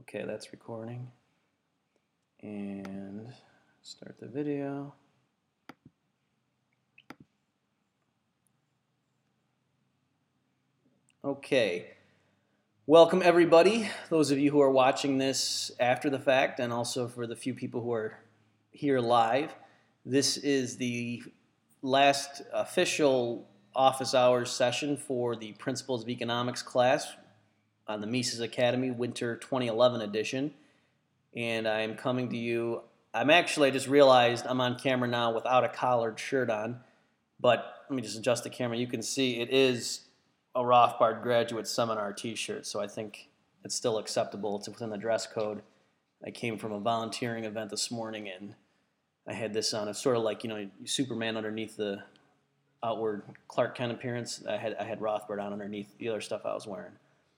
Okay, that's recording. And start the video. Okay. Welcome everybody, those of you who are watching this after the fact, and also for the few people who are here live. This is the last official office hours session for the Principles of Economics class on the Mises Academy Winter 2011 edition. And I'm coming to you, I just realized I'm on camera now without a collared shirt on, but let me just adjust the camera. You can see it is a Rothbard Graduate Seminar t-shirt, so I think it's still acceptable. It's within the dress code. I came from a volunteering event this morning, and I had this on. It's sort of like, Superman underneath the outward Clark Kent appearance. I had Rothbard on underneath the other stuff I was wearing.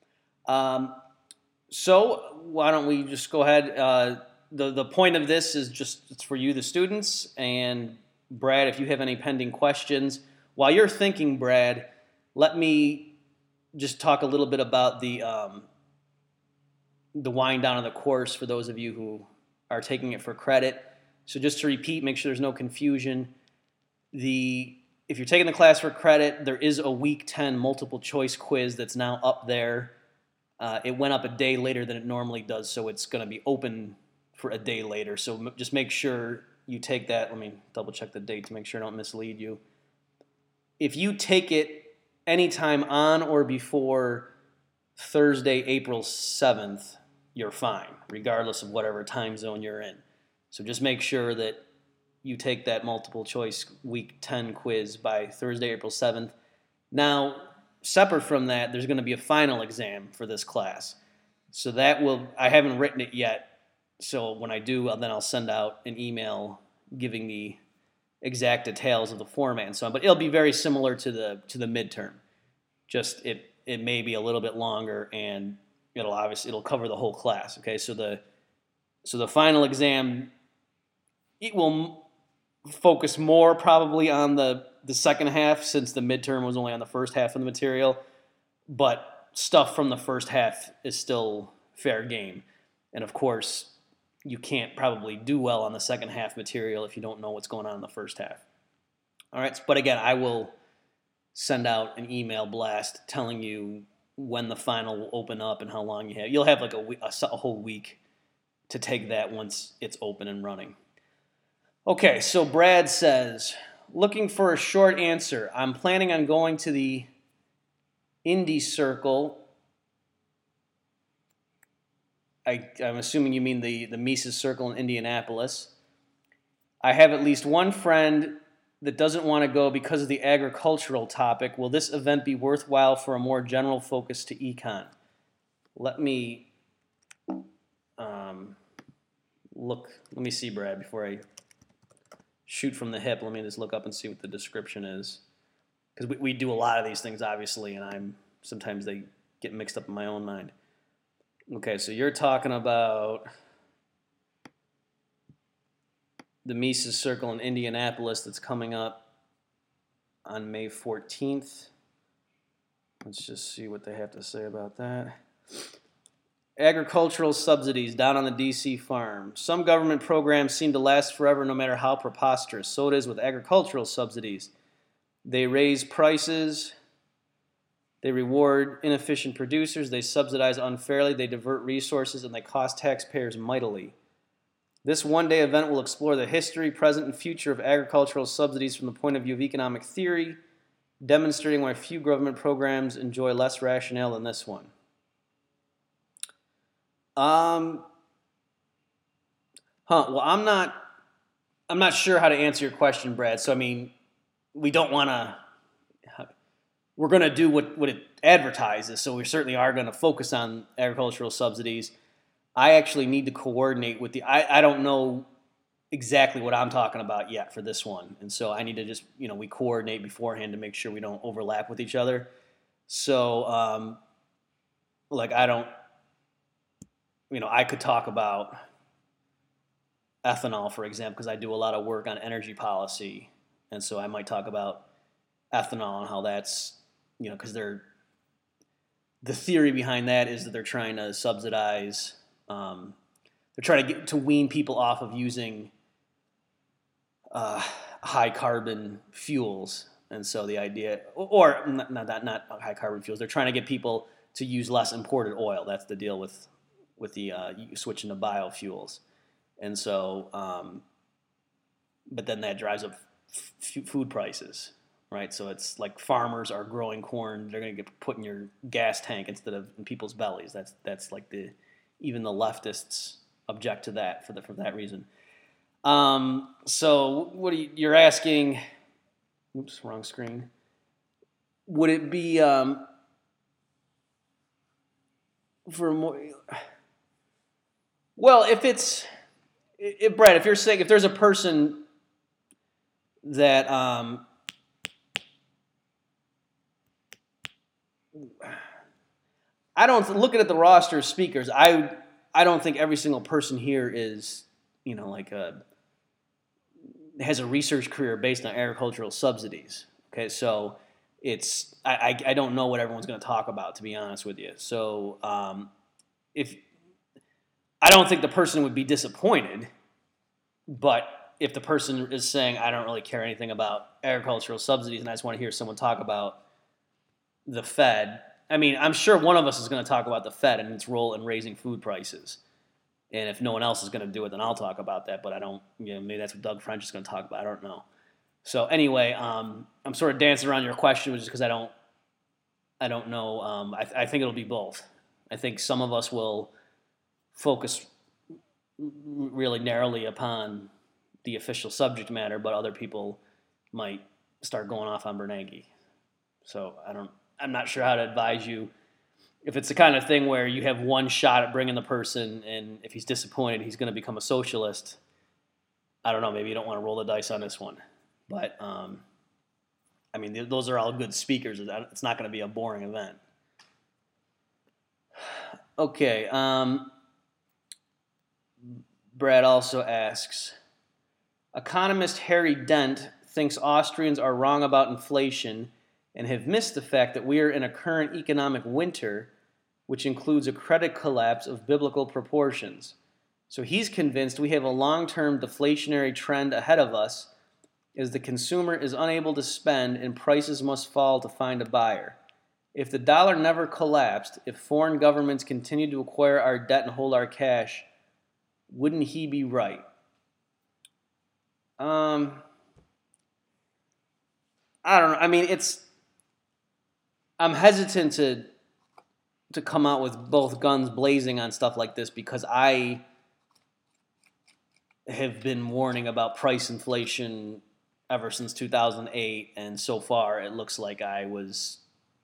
So why don't we just go ahead. The point of this is it's for you, the students, and Brad, if you have any pending questions. While you're thinking, Brad, let me just talk a little bit about the wind down of the course for those of you who are taking it for credit. So just to repeat, make sure there's no confusion. If you're taking the class for credit, there is a week 10 multiple choice quiz that's now up there. It went up a day later than it normally does, so it's going to be open for a day later. So just make sure you take that. Let me double check the date to make sure I don't mislead you. If you take it anytime on or before Thursday, April 7th, you're fine, regardless of whatever time zone you're in. So just make sure that you take that multiple choice week 10 quiz by Thursday, April 7th. Now, separate from that, there's going to be a final exam for this class. So I haven't written it yet. So when I do, then I'll send out an email giving the exact details of the format and so on. But it'll be very similar to the midterm. Just it may be a little bit longer, and it'll cover the whole class. Okay, so the final exam, it will focus more probably on the second half, since the midterm was only on the first half of the material, but stuff from the first half is still fair game. And of course, you can't probably do well on the second half material if you don't know what's going on in the first half. All right, but again, I will send out an email blast telling you when the final will open up and how long you have. You'll have like a whole week to take that once it's open and running. Okay, so Brad says, looking for a short answer. I'm planning on going to the Indy Circle. I'm assuming you mean the Mises Circle in Indianapolis. I have at least one friend that doesn't want to go because of the agricultural topic. Will this event be worthwhile for a more general focus to econ? Let me look. Let me see, Brad, before I shoot from the hip. Let me just look up and see what the description is, because we do a lot of these things, obviously, and sometimes they get mixed up in my own mind. Okay, so you're talking about the Mises Circle in Indianapolis that's coming up on May 14th. Let's just see what they have to say about that. Agricultural subsidies down on the D.C. farm. Some government programs seem to last forever no matter how preposterous. So it is with agricultural subsidies. They raise prices. They reward inefficient producers. They subsidize unfairly. They divert resources, and they cost taxpayers mightily. This one-day event will explore the history, present, and future of agricultural subsidies from the point of view of economic theory, demonstrating why few government programs enjoy less rationale than this one. Well, I'm not sure how to answer your question, Brad. So, we don't want to. We're going to do what it advertises, so we certainly are going to focus on agricultural subsidies. I actually need to coordinate with I don't know exactly what I'm talking about yet for this one, and so I need to just, we coordinate beforehand to make sure we don't overlap with each other. So, I don't, I could talk about ethanol, for example, because I do a lot of work on energy policy, and so I might talk about ethanol and how that's, because the theory behind that is that they're trying to subsidize they're trying to get to wean people off of using high carbon fuels, and so the idea, or not high carbon fuels, they're trying to get people to use less imported oil. That's the deal with the switching to biofuels, and so, but then that drives up food prices, right? So it's like farmers are growing corn; they're going to get put in your gas tank instead of in people's bellies. That's like even the leftists object to that for that reason. So you're asking? Oops, wrong screen. Would it be for more? Well, Brad, if you're saying if there's a person that I don't looking at the roster of speakers, I don't think every single person here is like has a research career based on agricultural subsidies. Okay, so I don't know what everyone's going to talk about, to be honest with you. So if I don't think the person would be disappointed, but if the person is saying I don't really care anything about agricultural subsidies and I just want to hear someone talk about the Fed, I mean, I'm sure one of us is going to talk about the Fed and its role in raising food prices. And if no one else is going to do it, then I'll talk about that. But I don't, maybe that's what Doug French is going to talk about. I don't know. So anyway, I'm sort of dancing around your question, just because I don't know. I think it'll be both. I think some of us will focus really narrowly upon the official subject matter, but other people might start going off on Bernanke. So I'm not sure how to advise you. If it's the kind of thing where you have one shot at bringing the person, and if he's disappointed, he's going to become a socialist, I don't know. Maybe you don't want to roll the dice on this one. But, I mean, those are all good speakers. It's not going to be a boring event. Okay. Brad also asks, economist Harry Dent thinks Austrians are wrong about inflation and have missed the fact that we are in a current economic winter, which includes a credit collapse of biblical proportions. So he's convinced we have a long-term deflationary trend ahead of us as the consumer is unable to spend and prices must fall to find a buyer. If the dollar never collapsed, if foreign governments continued to acquire our debt and hold our cash, wouldn't he be right? I don't know. I mean, I'm hesitant to come out with both guns blazing on stuff like this because I have been warning about price inflation ever since 2008, and so far it looks like I was,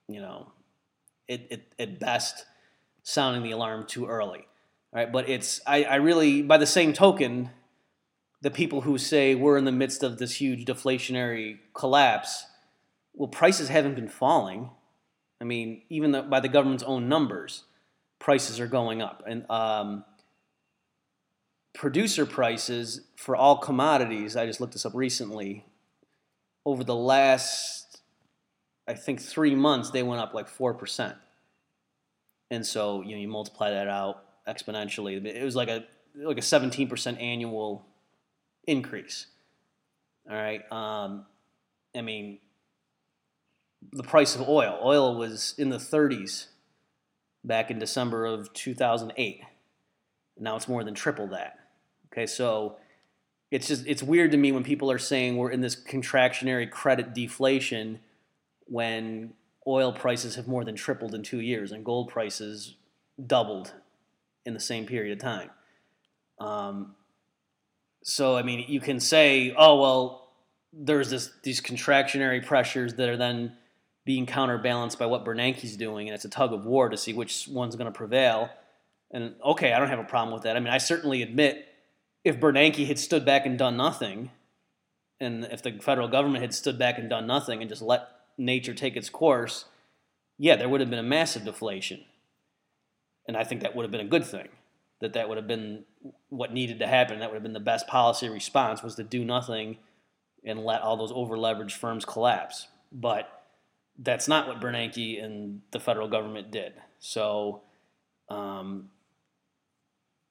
at best sounding the alarm too early. All right, but I really, by the same token, the people who say we're in the midst of this huge deflationary collapse, well, prices haven't been falling. I mean, even by the government's own numbers, prices are going up. And producer prices for all commodities, I just looked this up recently, over the last, I think, 3 months, they went up like 4%. And so, you multiply that out exponentially. It was like a 17% annual increase. All right. I mean, the price of oil. Oil was in the 30s back in December of 2008. Now it's more than triple that. Okay, so it's weird to me when people are saying we're in this contractionary credit deflation when oil prices have more than tripled in 2 years and gold prices doubled in the same period of time. So, I mean, you can say, oh, well, there's these contractionary pressures that are then being counterbalanced by what Bernanke's doing, and it's a tug of war to see which one's going to prevail. And, okay, I don't have a problem with that. I mean, I certainly admit if Bernanke had stood back and done nothing, and if the federal government had stood back and done nothing and just let nature take its course, yeah, there would have been a massive deflation. And I think that would have been a good thing, that would have been what needed to happen. That would have been the best policy response, was to do nothing and let all those over-leveraged firms collapse. But that's not what Bernanke and the federal government did. So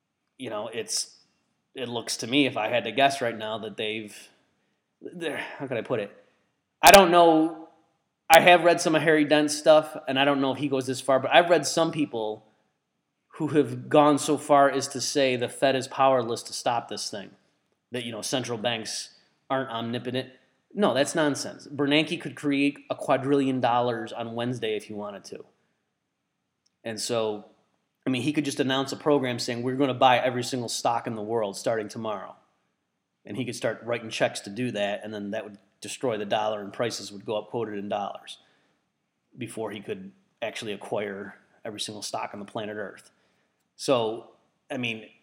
it looks to me, if I had to guess right now, that how can I put it? I don't know. I have read some of Harry Dent's stuff, and I don't know if he goes this far, but I've read some people who have gone so far as to say the Fed is powerless to stop this thing, that, central banks aren't omnipotent. No, that's nonsense. Bernanke could create $1 quadrillion on Wednesday if he wanted to. And so, he could just announce a program saying we're going to buy every single stock in the world starting tomorrow. And he could start writing checks to do that, and then that would destroy the dollar and prices would go up quoted in dollars before he could actually acquire every single stock on the planet Earth. So, I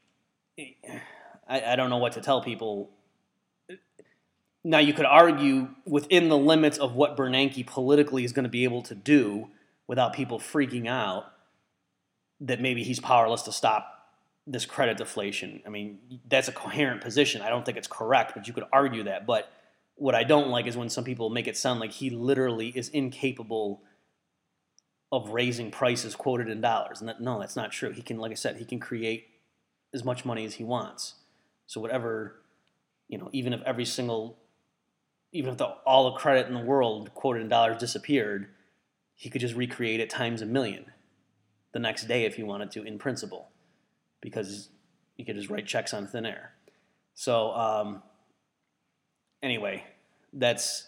don't know what to tell people. Now, you could argue within the limits of what Bernanke politically is going to be able to do without people freaking out that maybe he's powerless to stop this credit deflation. That's a coherent position. I don't think it's correct, but you could argue that. But what I don't like is when some people make it sound like he literally is incapable of raising prices quoted in dollars. And no, that's not true. He can, like I said, he can create as much money as he wants. So whatever, even if all the credit in the world quoted in dollars disappeared, he could just recreate it times 1,000,000 the next day if he wanted to, in principle, because you could just write checks on thin air. So anyway, that's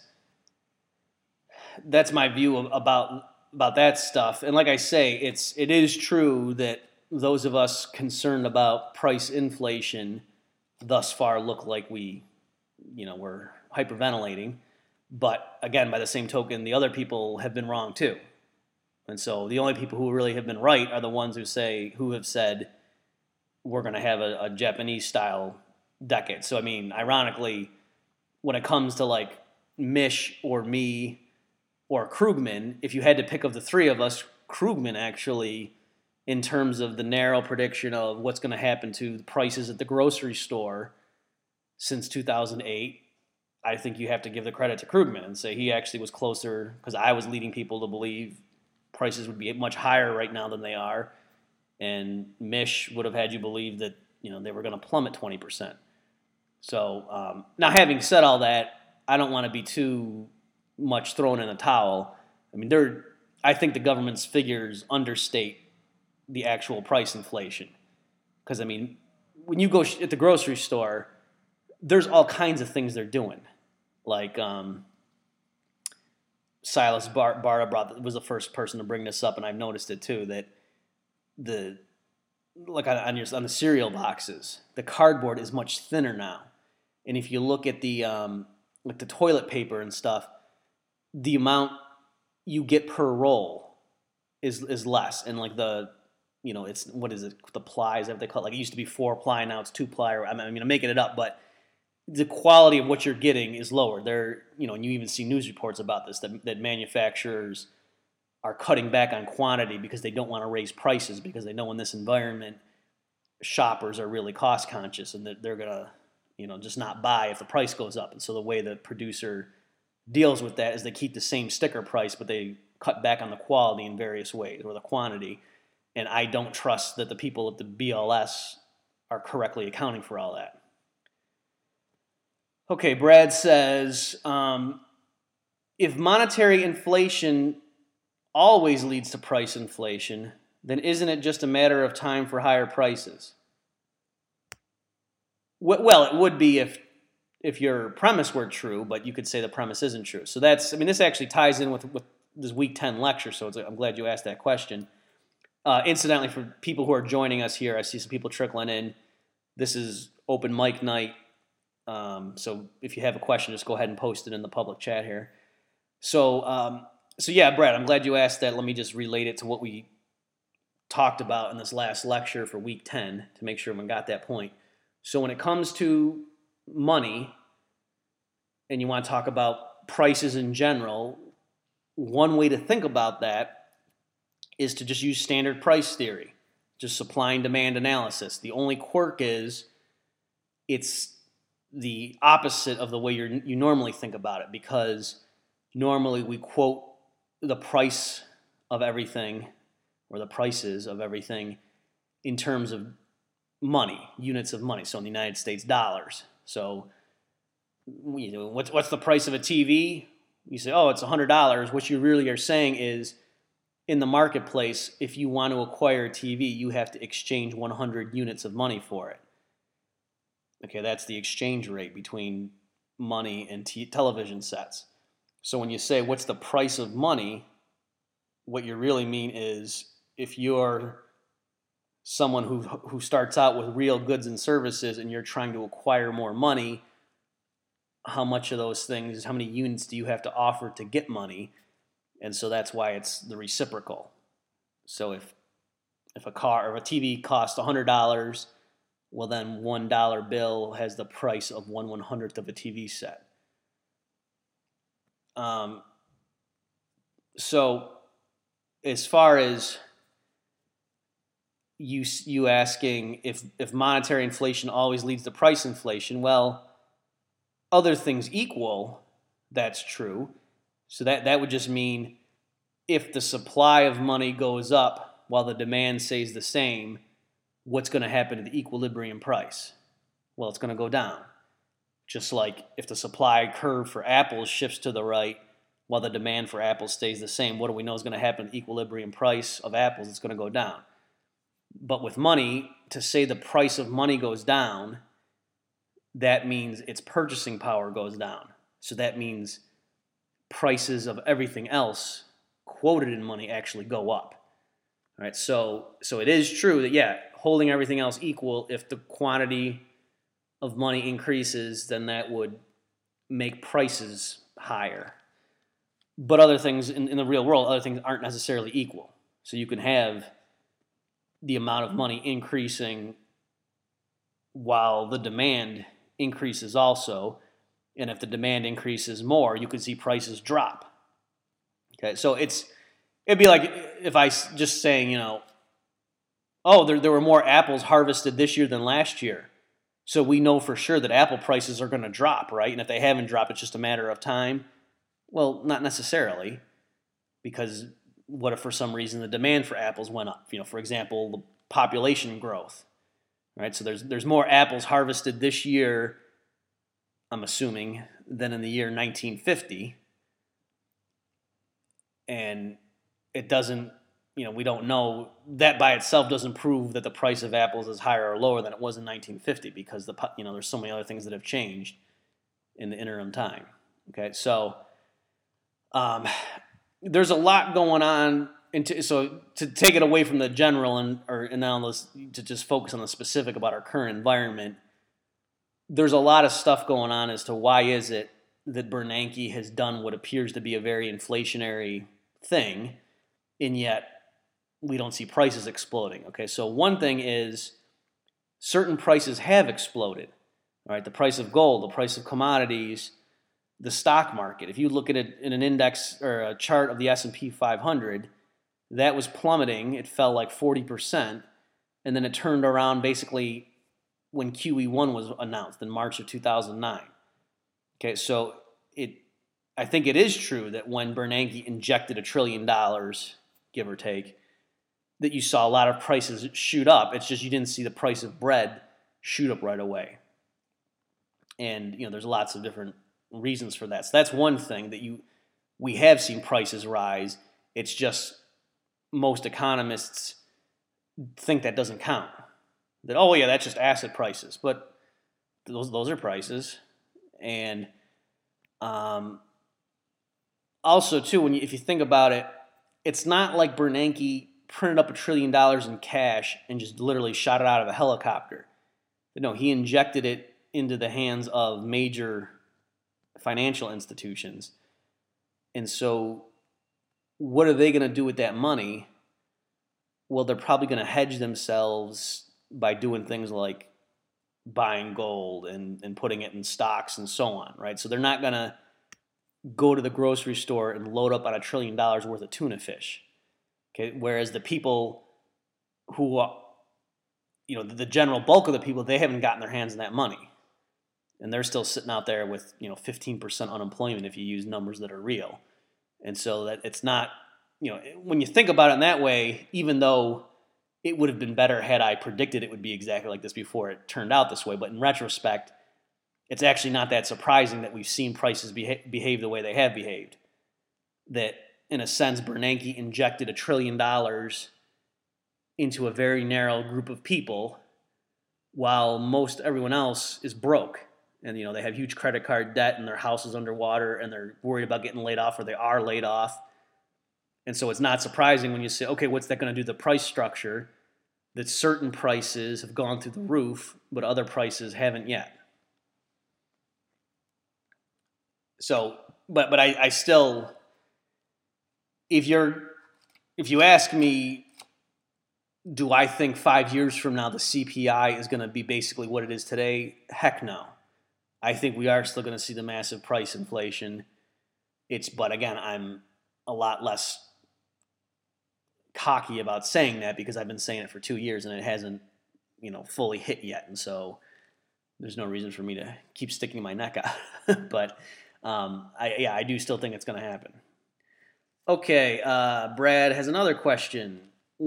my view about that stuff. And like I say, it is true that those of us concerned about price inflation thus far look like we're hyperventilating. But again, by the same token, the other people have been wrong too. And so the only people who really have been right are the ones who have said we're going to have a Japanese-style decade. So, ironically, when it comes to like Mish or me or Krugman, if you had to pick of the three of us, Krugman actually, in terms of the narrow prediction of what's going to happen to the prices at the grocery store since 2008, I think you have to give the credit to Krugman and say he actually was closer, because I was leading people to believe prices would be much higher right now than they are, and Mish would have had you believe that they were going to plummet 20%. So now, having said all that, I don't want to be too much thrown in a towel. I think the government's figures understate the actual price inflation, because when you go at the grocery store, there's all kinds of things they're doing, like Silas Barta was the first person to bring this up, and I've noticed it too, that on the cereal boxes, the cardboard is much thinner now. And if you look at the toilet paper and stuff, the amount you get per roll is less. And like it's, what is it, the ply, is that what they call it? Like, it used to be 4-ply, now it's 2-ply, or I'm making it up, but the quality of what you're getting is lower. And you even see news reports about this, that manufacturers are cutting back on quantity because they don't want to raise prices, because they know in this environment, shoppers are really cost conscious and that they're going to, just not buy if the price goes up. And so the way the producer deals with that is they keep the same sticker price, but they cut back on the quality in various ways, or the quantity. And I don't trust that the people at the BLS are correctly accounting for all that. Okay, Brad says, if monetary inflation always leads to price inflation, then isn't it just a matter of time for higher prices? Well, it would be if your premise were true, but you could say the premise isn't true. So this actually ties in with this Week 10 lecture, so I'm glad you asked that question. Incidentally, for people who are joining us here, I see some people trickling in. This is open mic night. So if you have a question, just go ahead and post it in the public chat here. So yeah, Brad, I'm glad you asked that. Let me just relate it to what we talked about in this last lecture for Week 10 to make sure everyone got that point. So when it comes to money, and you want to talk about prices in general, one way to think about that is to just use standard price theory, just supply and demand analysis. The only quirk is it's the opposite of the way you normally think about it, because normally we quote the price of everything, or the prices of everything, in terms of money, units of money. So in the United States, dollars. So what's the price of a TV? You say, oh, it's $100. What you really are saying is, in the marketplace, if you want to acquire a TV, you have to exchange 100 units of money for it. Okay, that's the exchange rate between money and television sets. So when you say, what's the price of money, what you really mean is, if you're someone who starts out with real goods and services and you're trying to acquire more money, how much of those things, how many units do you have to offer to get money? And so that's why it's the reciprocal. So if a car or a TV costs $100, well then $1 bill has the price of 1/100th of a TV set. So as far as you asking if monetary inflation always leads to price inflation, well, other things equal, that's true. So that would just mean if the supply of money goes up while the demand stays the same, what's going to happen to the equilibrium price? Well, it's going to go down. Just like if the supply curve for apples shifts to the right while the demand for apples stays the same, what do we know is going to happen to the equilibrium price of apples? It's going to go down. But with money, to say the price of money goes down, that means its purchasing power goes down. So that means prices of everything else quoted in money actually go up. All right, so it is true that, yeah, holding everything else equal, if the quantity of money increases, then that would make prices higher. But other things in the real world, other things aren't necessarily equal. So you can have the amount of money increasing while the demand increases also. And if the demand increases more, you could see prices drop. Okay, so it'd be like if I just saying, oh, there were more apples harvested this year than last year. So we know for sure that apple prices are going to drop, right? And if they haven't dropped, it's just a matter of time. Well, not necessarily, because what if for some reason the demand for apples went up? For example, the population growth, right? So there's more apples harvested this year, I'm assuming, than in the year 1950. And it doesn't, we don't know, that by itself doesn't prove that the price of apples is higher or lower than it was in 1950, because there's so many other things that have changed in the interim time. Okay, so there's a lot going on. So to take it away from the general and analysis, to just focus on the specific about our current environment, there's a lot of stuff going on as to why is it that Bernanke has done what appears to be a very inflationary thing, and yet we don't see prices exploding. Okay, so one thing is certain prices have exploded. All right, the price of gold, the price of commodities, the stock market. If you look at it in an index or a chart of the S&P 500, that was plummeting. It fell like 40%, and then it turned around basically when QE1 was announced in March of 2009. Okay, so I think it is true that when Bernanke injected $1 trillion, give or take, that you saw a lot of prices shoot up. It's just you didn't see the price of bread shoot up right away. And there's lots of different reasons for that. So that's one thing that we have seen prices rise. It's just most economists think that doesn't count. That, oh yeah, that's just asset prices. But those are prices. And also too, if you think about it, it's not like Bernanke printed up $1 trillion in cash and just literally shot it out of a helicopter. No, he injected it into the hands of major financial institutions. And so what are they going to do with that money? Well, they're probably going to hedge themselves by doing things like buying gold and putting it in stocks and so on, right? So they're not going to go to the grocery store and load up on $1 trillion worth of tuna fish. Okay, whereas the people who, the general bulk of the people, they haven't gotten their hands on that money. And they're still sitting out there with, 15% unemployment if you use numbers that are real. And so that it's not, when you think about it in that way, even though it would have been better had I predicted it would be exactly like this before it turned out this way. But in retrospect, it's actually not that surprising that we've seen prices behave the way they have behaved. That, in a sense, Bernanke injected $1 trillion into a very narrow group of people, while most everyone else is broke. And, they have huge credit card debt and their house is underwater and they're worried about getting laid off, or they are laid off. And so it's not surprising when you say, okay, what's that going to do to the price structure? That certain prices have gone through the roof, but other prices haven't yet. So, but I still, if you ask me, do I think 5 years from now the CPI is going to be basically what it is today? Heck no. I think we are still going to see the massive price inflation. But again, I'm a lot less cocky about saying that because I've been saying it for 2 years and it hasn't, fully hit yet. And so there's no reason for me to keep sticking my neck out. But I do still think it's going to happen. Okay, Brad has another question.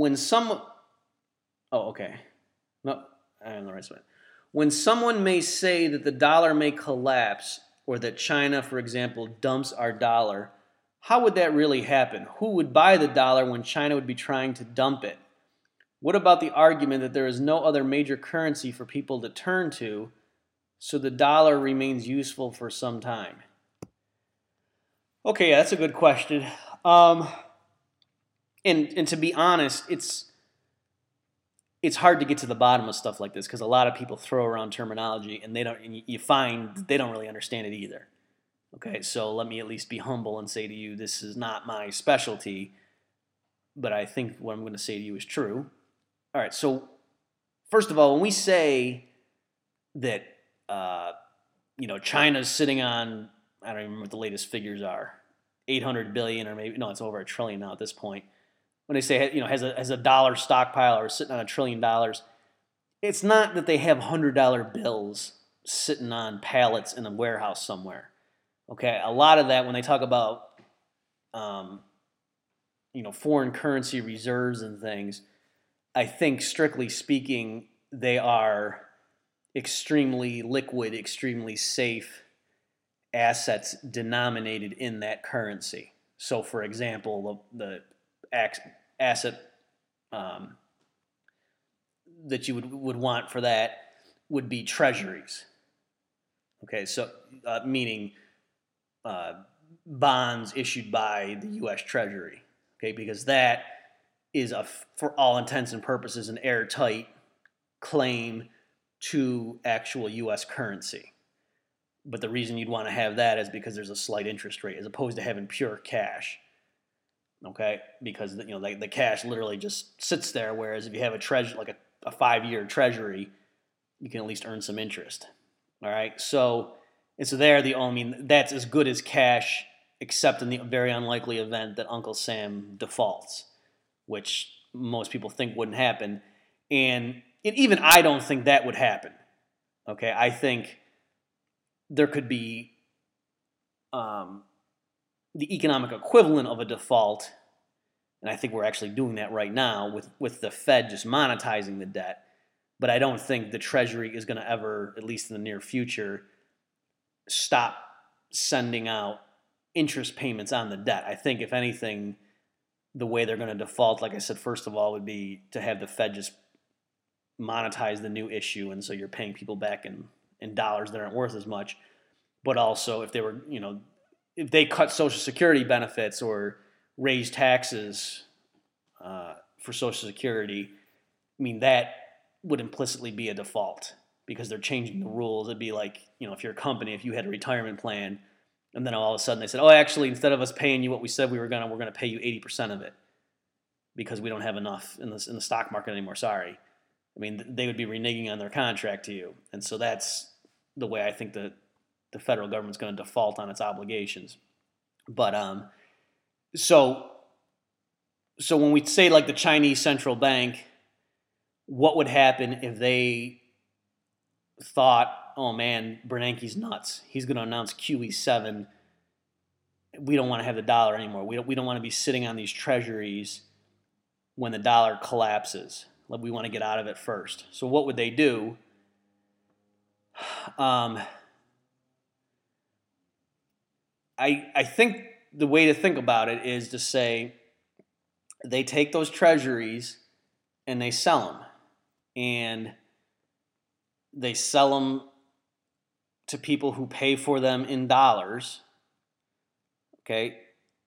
Okay. No, I'm the right spot. When someone may say that the dollar may collapse, or that China, for example, dumps our dollar, how would that really happen? Who would buy the dollar when China would be trying to dump it? What about the argument that there is no other major currency for people to turn to, so the dollar remains useful for some time? Okay, yeah, that's a good question. And to be honest, it's hard to get to the bottom of stuff like this because a lot of people throw around terminology and you find they don't really understand it either. Okay, so let me at least be humble and say to you, this is not my specialty, but I think what I'm going to say to you is true. All right, so first of all, when we say that China's sitting on, I don't even remember what the latest figures are, 800 billion, or maybe no, it's over $1 trillion now at this point. When they say has a dollar stockpile or sitting on $1 trillion, it's not that they have $100 bills sitting on pallets in a warehouse somewhere. Okay, a lot of that when they talk about foreign currency reserves and things, I think strictly speaking they are extremely liquid, extremely safe assets denominated in that currency. So, for example, the asset that you would want for that would be treasuries. Okay, so meaning bonds issued by the U.S. Treasury. Okay, because that is for all intents and purposes an airtight claim to actual U.S. currency. But the reason you'd want to have that is because there's a slight interest rate as opposed to having pure cash. Okay, because the cash literally just sits there, whereas if you have a treasury like a 5-year treasury, you can at least earn some interest. All right, so that's as good as cash, except in the very unlikely event that Uncle Sam defaults, which most people think wouldn't happen, and even I don't think that would happen. Okay, I think there could be the economic equivalent of a default, and I think we're actually doing that right now with the Fed just monetizing the debt, but I don't think the Treasury is going to ever, at least in the near future, stop sending out interest payments on the debt. I think, if anything, the way they're going to default, like I said, first of all, would be to have the Fed just monetize the new issue, and so you're paying people back in dollars that aren't worth as much. But also, if they cut Social Security benefits or raise taxes for Social Security, I mean, that would implicitly be a default because they're changing the rules. It'd be like, if you're a company, if you had a retirement plan, and then all of a sudden they said, oh, actually, instead of us paying you what we said we're going to pay you 80% of it because we don't have enough in the stock market anymore. Sorry. I mean, they would be reneging on their contract to you. And so that's the way I think the federal government's going to default on its obligations. But so when we say like the Chinese central bank, what would happen if they thought, oh man, Bernanke's nuts. He's going to announce QE7. We don't want to have the dollar anymore. We don't want to be sitting on these treasuries when the dollar collapses. We want to get out of it first. So what would they do? I think the way to think about it is to say they take those treasuries and they sell them. And they sell them to people who pay for them in dollars. Okay?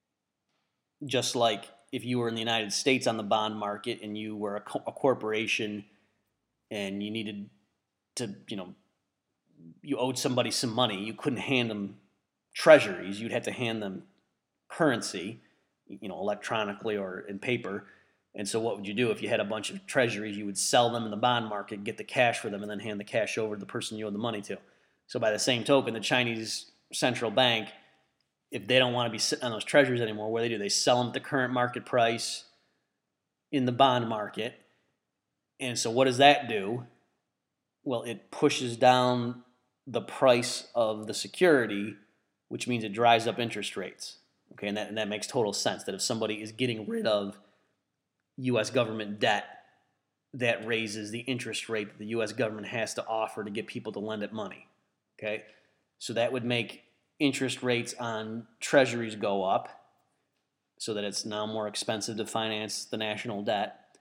Just like if you were in the United States on the bond market and you were a corporation and you needed to, you owed somebody some money, you couldn't hand them treasuries, you'd have to hand them currency, electronically or in paper. And so what would you do if you had a bunch of treasuries? You would sell them in the bond market, get the cash for them, and then hand the cash over to the person you owed the money to. So by the same token, the Chinese central bank, if they don't want to be sitting on those treasuries anymore, what do? They sell them at the current market price in the bond market. And so what does that do? Well, it pushes down the price of the security, which means it drives up interest rates. Okay, and that makes total sense, that if somebody is getting rid of U.S. government debt, that raises the interest rate that the U.S. government has to offer to get people to lend it money. Okay, so that would make interest rates on treasuries go up so that it's now more expensive to finance the national debt.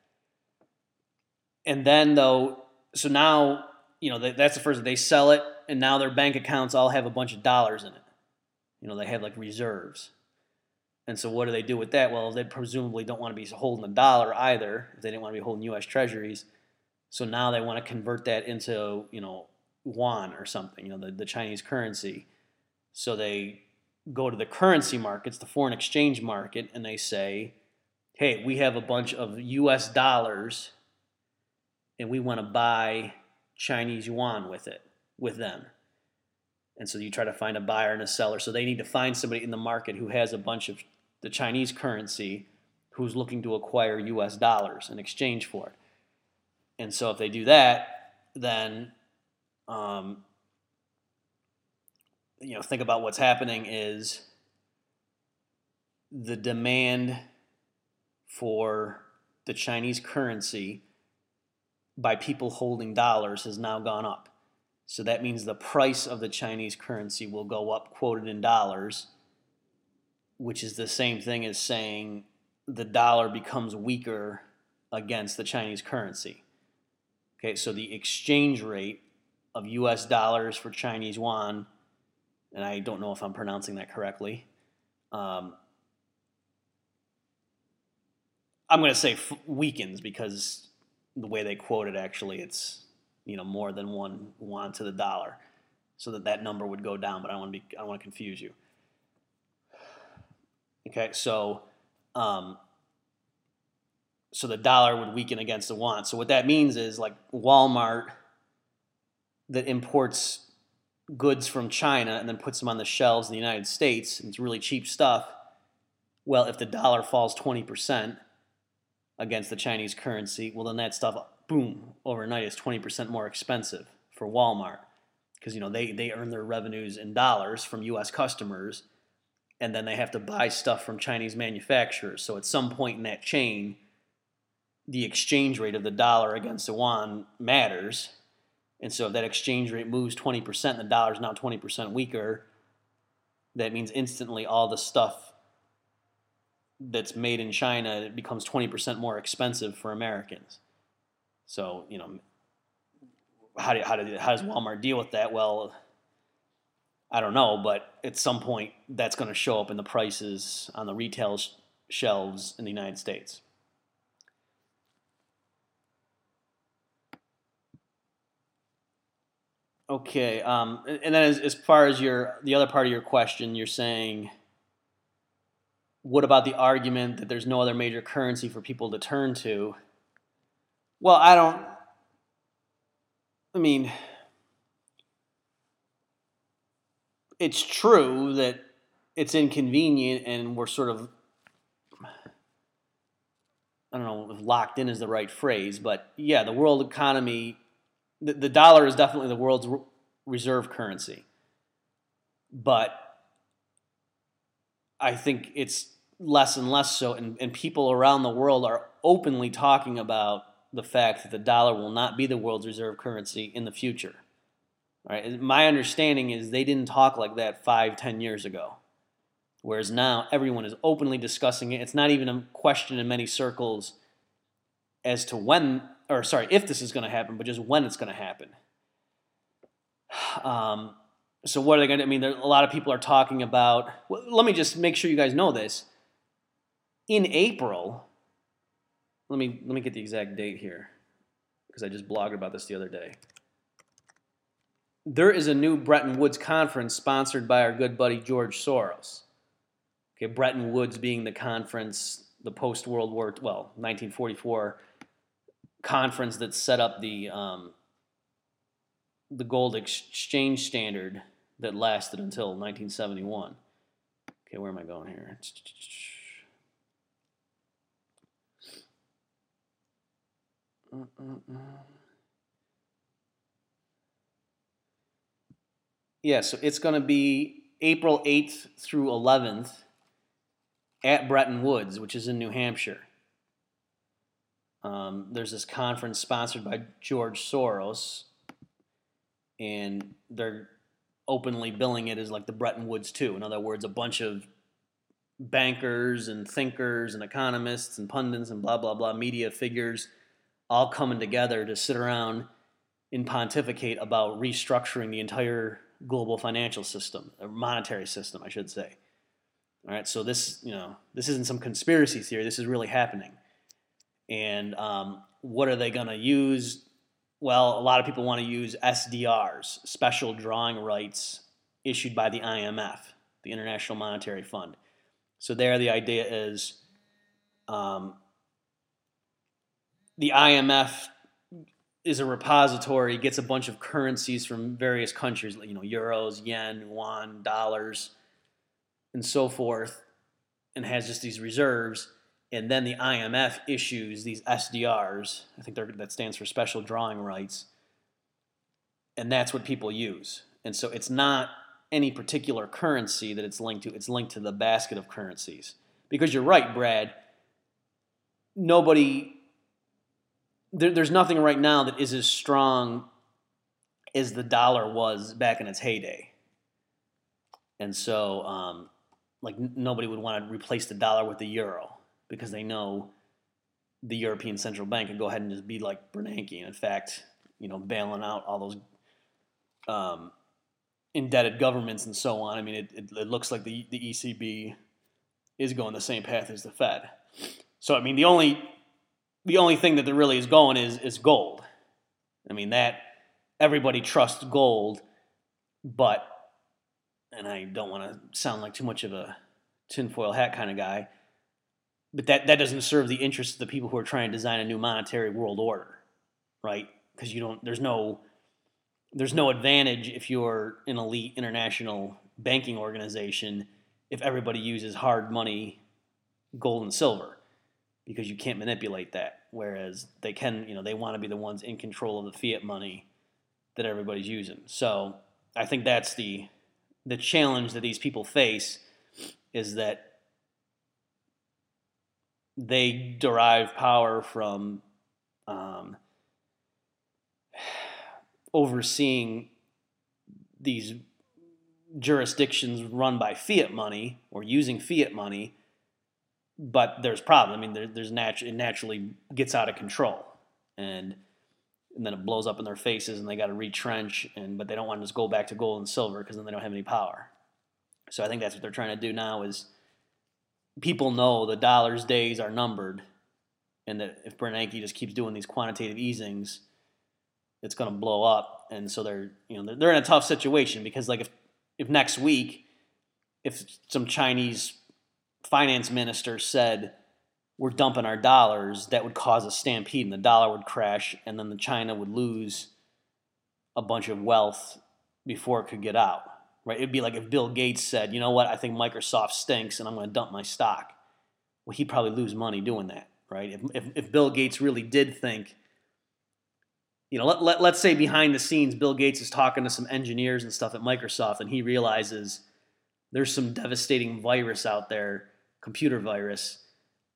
And then so now, that's the first, they sell it, and now their bank accounts all have a bunch of dollars in it. They have like reserves. And so what do they do with that? Well, they presumably don't want to be holding a dollar either, if they didn't want to be holding U.S. treasuries. So now they want to convert that into, yuan or something, the Chinese currency. So they go to the currency markets, the foreign exchange market, and they say, hey, we have a bunch of U.S. dollars, and we want to buy Chinese yuan with them. And so you try to find a buyer and a seller. So they need to find somebody in the market who has a bunch of the Chinese currency who's looking to acquire U.S. dollars in exchange for it. And so if they do that, then, think about what's happening is the demand for the Chinese currency by people holding dollars has now gone up. So that means the price of the Chinese currency will go up, quoted in dollars, which is the same thing as saying the dollar becomes weaker against the Chinese currency. Okay, so the exchange rate of U.S. dollars for Chinese yuan, and I don't know if I'm pronouncing that correctly, I'm going to say weakens, because the way they quote it, actually, it's more than one yuan to the dollar, so that number would go down. But I don't want to confuse you. Okay, so the dollar would weaken against the yuan. So what that means is, like Walmart that imports goods from China and then puts them on the shelves in the United States, and it's really cheap stuff. Well, if the dollar falls 20% against the Chinese currency, well, then that stuff, boom, overnight is 20% more expensive for Walmart, because they earn their revenues in dollars from U.S. customers, and then they have to buy stuff from Chinese manufacturers. So at some point in that chain, the exchange rate of the dollar against the yuan matters. And so if that exchange rate moves 20% and the dollar is now 20% weaker, that means instantly all the stuff that's made in China becomes 20% more expensive for Americans. So, how does Walmart deal with that? Well, I don't know, but at some point that's going to show up in the prices on the retail shelves in the United States. Okay, and then as far as the other part of your question, you're saying, what about the argument that there's no other major currency for people to turn to? Well, it's true that it's inconvenient and we're sort of, I don't know if locked in is the right phrase, but yeah, the world economy, the dollar is definitely the world's reserve currency. But I think it's less and less so, and people around the world are openly talking about the fact that the dollar will not be the world's reserve currency in the future. All right? My understanding is they didn't talk like that 5-10 years ago. Whereas now everyone is openly discussing it. It's not even a question in many circles as to if this is going to happen, but just when it's going to happen. So what are they going to? I mean, a lot of people are talking about. Well, let me just make sure you guys know this. In April, let me get the exact date here because I just blogged about this the other day. There is a new Bretton Woods conference sponsored by our good buddy George Soros. Okay, Bretton Woods being the conference, the post-World War, 1944 conference that set up the gold exchange standard that lasted until 1971. Okay, where am I going here? Yeah, so it's going to be April 8th through 11th at Bretton Woods, which is in New Hampshire. There's this conference sponsored by George Soros, and they're openly billing it as like the Bretton Woods 2. In other words, a bunch of bankers and thinkers and economists and pundits and blah, blah, blah, media figures all coming together to sit around and pontificate about restructuring the entire global financial system, or monetary system, I should say. All right, so this isn't some conspiracy theory. This is really happening. And what are they going to use? Well, a lot of people want to use SDRs, special drawing rights issued by the IMF, the International Monetary Fund. So there the idea is the IMF is a repository, gets a bunch of currencies from various countries, euros, yen, yuan, dollars, and so forth, and has just these reserves. And then the IMF issues these SDRs. I think that stands for special drawing rights. And that's what people use. And so it's not any particular currency that it's linked to. It's linked to the basket of currencies. Because you're right, Brad. There's nothing right now that is as strong as the dollar was back in its heyday. And so, nobody would want to replace the dollar with the euro, because they know the European Central Bank could go ahead and just be like Bernanke. And in fact, bailing out all those indebted governments and so on. I mean, it looks like the ECB is going the same path as the Fed. So, I mean, the only thing that there really is going is gold. I mean, that everybody trusts gold, but, and I don't want to sound like too much of a tinfoil hat kind of guy, but that doesn't serve the interests of the people who are trying to design a new monetary world order, right? Because there's no advantage if you're an elite international banking organization if everybody uses hard money, gold and silver, because you can't manipulate that. Whereas they can, they want to be the ones in control of the fiat money that everybody's using. So I think that's the challenge that these people face, is that they derive power from overseeing these jurisdictions run by fiat money or using fiat money, but there's problem. I mean, it naturally gets out of control, and then it blows up in their faces, and they got to retrench, but they don't want to just go back to gold and silver because then they don't have any power. So I think that's what they're trying to do now. Is people know the dollar's days are numbered, and that if Bernanke just keeps doing these quantitative easings, it's going to blow up. And so they're in a tough situation, because if next week, if some Chinese finance minister said we're dumping our dollars, that would cause a stampede and the dollar would crash, and then China would lose a bunch of wealth before it could get out. Right? It'd be like if Bill Gates said, you know what, I think Microsoft stinks and I'm going to dump my stock. Well, he'd probably lose money doing that, right? If Bill Gates really did think, let's say behind the scenes, Bill Gates is talking to some engineers and stuff at Microsoft, and he realizes there's some devastating virus out there, computer virus,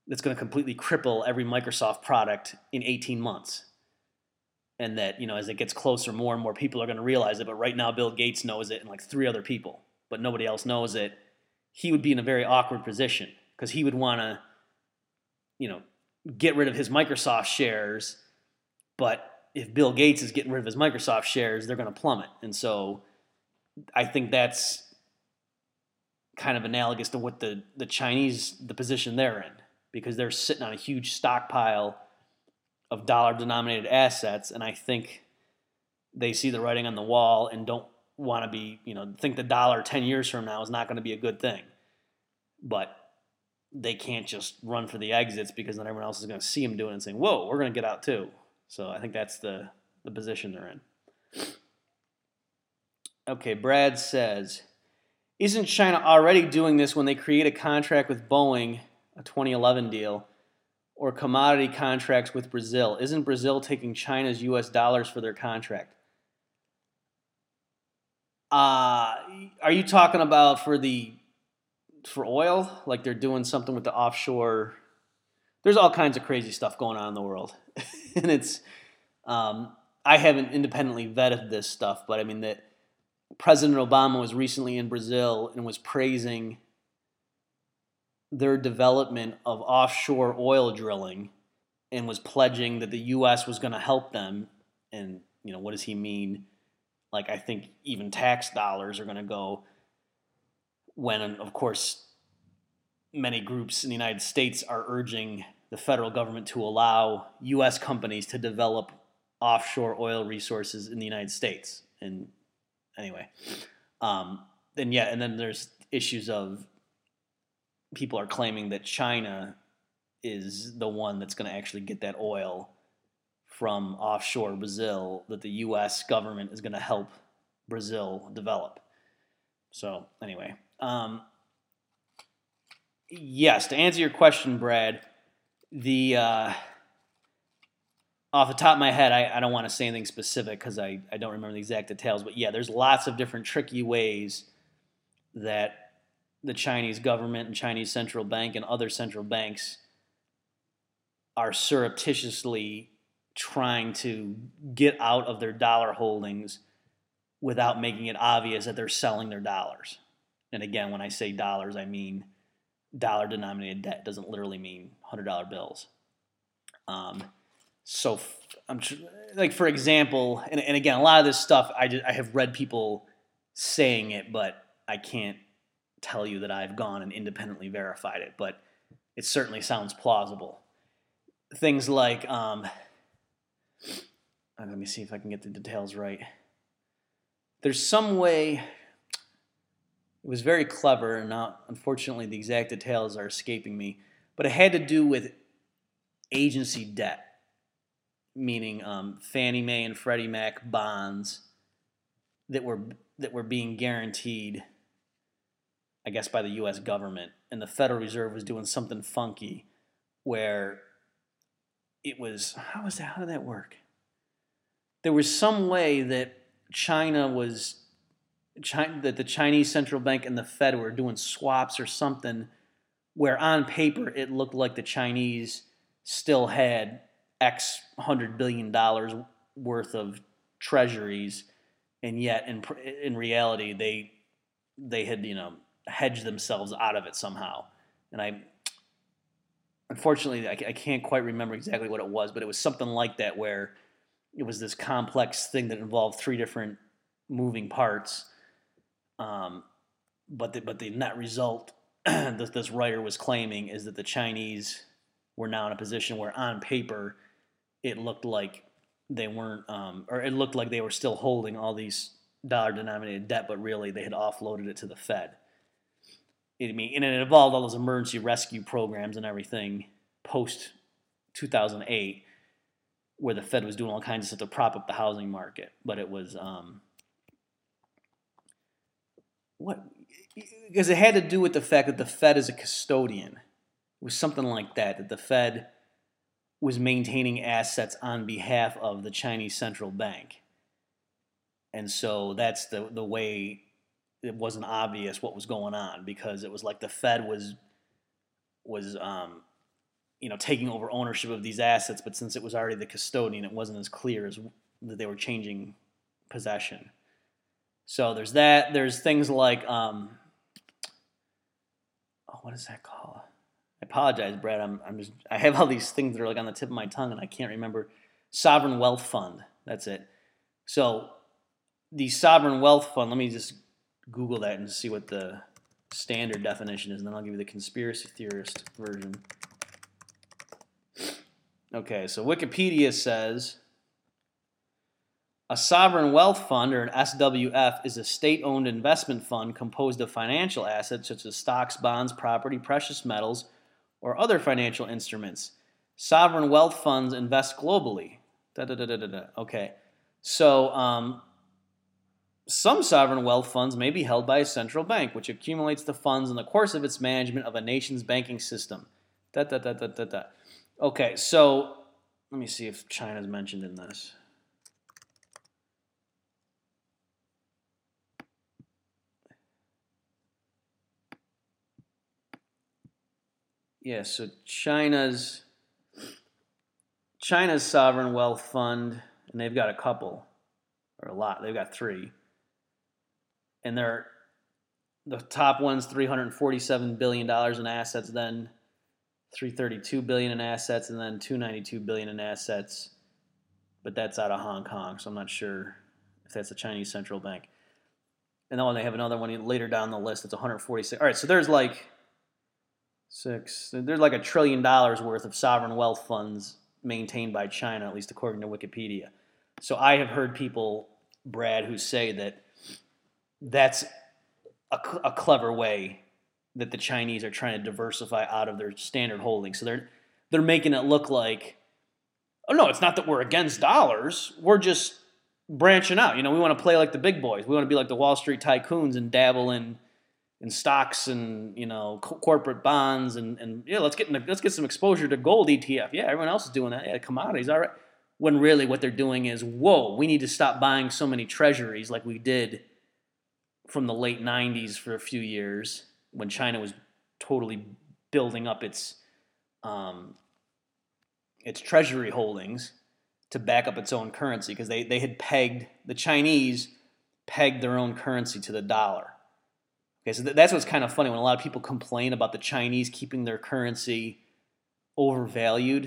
that's going to completely cripple every Microsoft product in 18 months. And that, as it gets closer, more and more people are going to realize it. But right now, Bill Gates knows it and like 3 other people, but nobody else knows it. He would be in a very awkward position because he would want to, get rid of his Microsoft shares. But if Bill Gates is getting rid of his Microsoft shares, they're going to plummet. And so I think that's kind of analogous to what the Chinese, the position they're in, because they're sitting on a huge stockpile of dollar-denominated assets, and I think they see the writing on the wall and don't want to be, think the dollar 10 years from now is not going to be a good thing. But they can't just run for the exits because then everyone else is going to see them doing it and saying, whoa, we're going to get out too. So I think that's the position they're in. Okay, Brad says, isn't China already doing this when they create a contract with Boeing, a 2011 deal, or commodity contracts with Brazil? Isn't Brazil taking China's U.S. dollars for their contract? Are you talking about for oil? Like they're doing something with the offshore? There's all kinds of crazy stuff going on in the world. And it's, I haven't independently vetted this stuff, but I mean that President Obama was recently in Brazil and was praising their development of offshore oil drilling and was pledging that the U.S. was going to help them. And, what does he mean? Like, I think even tax dollars are going to go when, of course, many groups in the United States are urging the federal government to allow U.S. companies to develop offshore oil resources in the United States. And anyway, and then there's issues of people are claiming that China is the one that's going to actually get that oil from offshore Brazil, that the U.S. government is going to help Brazil develop. So anyway, yes, to answer your question, Brad, off the top of my head, I don't want to say anything specific because I don't remember the exact details, but yeah, there's lots of different tricky ways that the Chinese government and Chinese central bank and other central banks are surreptitiously trying to get out of their dollar holdings without making it obvious that they're selling their dollars. And again, when I say dollars, I mean dollar-denominated debt. It doesn't literally mean $100 bills. So, like for example, and again, a lot of this stuff I have read people saying it, but I can't tell you that I've gone and independently verified it. But it certainly sounds plausible. Things like, let me see if I can get the details right. There's some way. It was very clever, and now, unfortunately, the exact details are escaping me. But it had to do with agency debt, meaning Fannie Mae and Freddie Mac bonds that were being guaranteed, I guess, by the U.S. government, and the Federal Reserve was doing something funky, where it was how did that work? There was some way that that the Chinese central bank and the Fed were doing swaps or something where on paper it looked like the Chinese still had X $100 billion worth of treasuries, and yet in reality they had hedged themselves out of it somehow. And unfortunately I can't quite remember exactly what it was, but it was something like that where it was this complex thing that involved 3 different moving parts. But the net result that this writer was claiming is that the Chinese were now in a position where on paper it looked like they weren't, or it looked like they were still holding all these dollar-denominated debt, but really they had offloaded it to the Fed. And it involved all those emergency rescue programs and everything post-2008, where the Fed was doing all kinds of stuff to prop up the housing market. But it was because it had to do with the fact that the Fed is a custodian. It was something like that the Fed was maintaining assets on behalf of the Chinese central bank. And so that's the way it wasn't obvious what was going on, because it was like the Fed was taking over ownership of these assets, but since it was already the custodian, it wasn't as clear as that they were changing possession. So there's that. There's things like, what is that called? I apologize, Brad. I have all these things that are like on the tip of my tongue, and I can't remember. Sovereign wealth fund. That's it. So the sovereign wealth fund. Let me just Google that and see what the standard definition is, and then I'll give you the conspiracy theorist version. Okay, so Wikipedia says a sovereign wealth fund, or an SWF, is a state-owned investment fund composed of financial assets such as stocks, bonds, property, precious metals, or other financial instruments. Sovereign wealth funds invest globally. Okay, so some sovereign wealth funds may be held by a central bank, which accumulates the funds in the course of its management of a nation's banking system. Okay, so let me see if China's mentioned in this. Yeah, so China's sovereign wealth fund, and they've got a couple, or a lot. They've got 3, and the top one's $347 billion in assets, then $332 billion in assets, and then $292 billion in assets. But that's out of Hong Kong, so I'm not sure if that's the Chinese central bank. And then they have another one later down the list that's 146. All right, so there's like $1 trillion worth of sovereign wealth funds maintained by China, at least according to Wikipedia. So I have heard people, Brad, who say that that's a clever way that the Chinese are trying to diversify out of their standard holdings. So they're making it look like, oh no, it's not that we're against dollars. We're just branching out. We want to play like the big boys. We want to be like the Wall Street tycoons and dabble in stocks and corporate bonds and let's get some exposure to gold ETF. Yeah, everyone else is doing that. Yeah, commodities, all right. When really what they're doing is, whoa, we need to stop buying so many treasuries like we did from the late 90s for a few years when China was totally building up its treasury holdings to back up its own currency, because they had the Chinese pegged their own currency to the dollar. Okay, so that's what's kind of funny when a lot of people complain about the Chinese keeping their currency undervalued.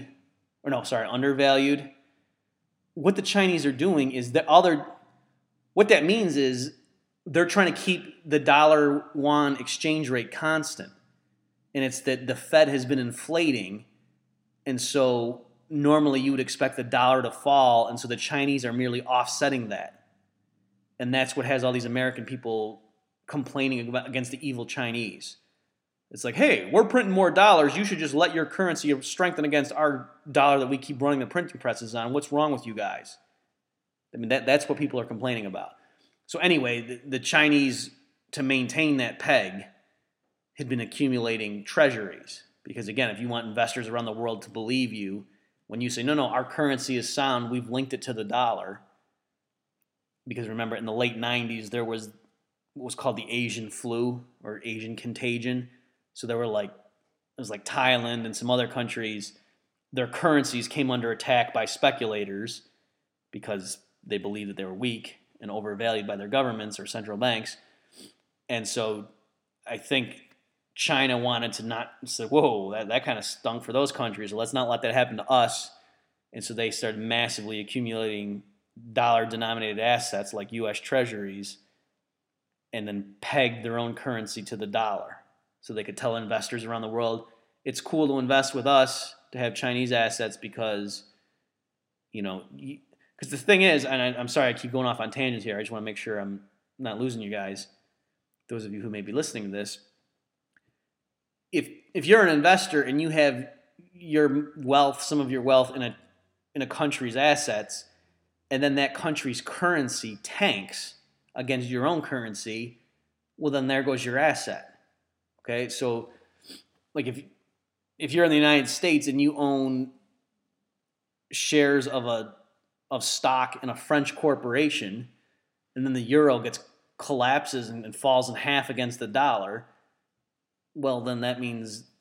What the Chinese are doing is what that means is they're trying to keep the dollar-yuan exchange rate constant. And it's that the Fed has been inflating, and so normally you would expect the dollar to fall, and so the Chinese are merely offsetting that. And that's what has all these American people complaining against the evil Chinese. It's like, hey, we're printing more dollars. You should just let your currency strengthen against our dollar that we keep running the printing presses on. What's wrong with you guys? I mean, that's what people are complaining about. So anyway, the Chinese, to maintain that peg, had been accumulating treasuries. Because again, if you want investors around the world to believe you, when you say, no, our currency is sound, we've linked it to the dollar. Because remember, in the late 90s, there was what was called the Asian flu, or Asian contagion. So there were it was like Thailand and some other countries, their currencies came under attack by speculators because they believed that they were weak and overvalued by their governments or central banks. And so I think China wanted to not say, whoa, that kind of stunk for those countries. Let's not let that happen to us. And so they started massively accumulating dollar-denominated assets like U.S. treasuries and then pegged their own currency to the dollar. So they could tell investors around the world, it's cool to invest with us, to have Chinese assets, because, because the thing is, and I'm sorry I keep going off on tangents here, I just want to make sure I'm not losing you guys, those of you who may be listening to this. If you're an investor and you have your wealth, some of your wealth in a country's assets, and then that country's currency tanks against your own currency, well, then there goes your asset. Okay, so like if you're in the United States and you own shares of stock in a French corporation, and then the euro collapses and falls in half against the dollar, well, then that means